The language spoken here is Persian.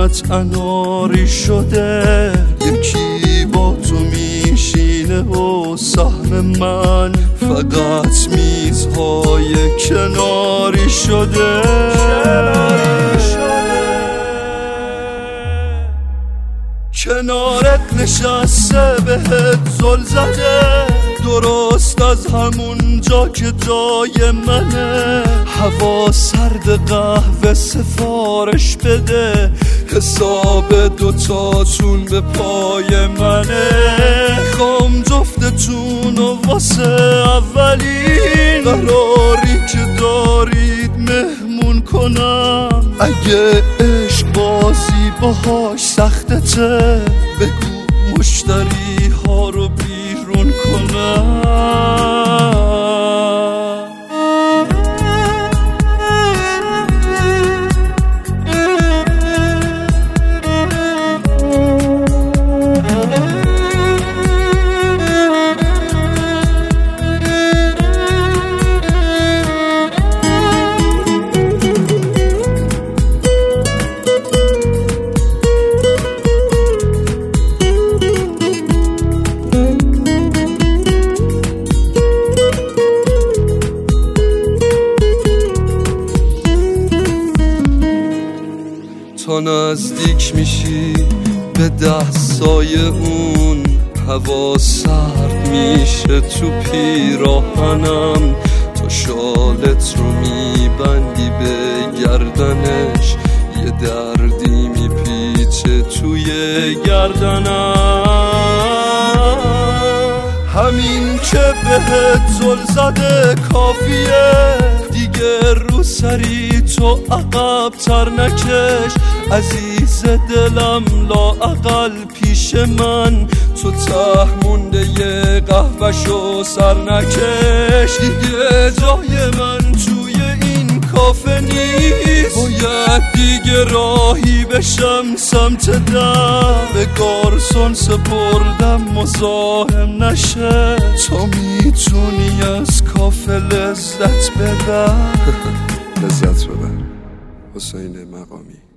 دلت اناری شده، یکی با تو میشینه و سهم من فقط میزهای کناری شده. کنارت نشسته بهت زل زده، درست از همون جا که جای منه. هوا سرد، قهوه سفارش بده، حساب دوتاتون به پای منه. خوام جفتتون و واسه اولین قراری که دارید مهمون کنم. اگه عشق بازی باهاش سختته، بگو مشتری ها رو بیرون کنم. تا نزدیک میشی به دستای اون، هوا سرد میشه تو پیراهنم. تو شالت رو میبندی به گردنش، یه دردی میپیچه توی گردنم. همین که بهت زل زده کافیه، دیگه رو سری تو عقب تر نکش. عزیز دلم لااقل پیش من تو ته مونده یه قهوه‌شو سر نکش. دیگه جای من توی این کافه نیست، باید دیگه راهی بشم سمت در. به گارسون سپردم مزاحم نشه، تو میتونی از کافه لذت ببر. لذت ببر. حسین مقامی.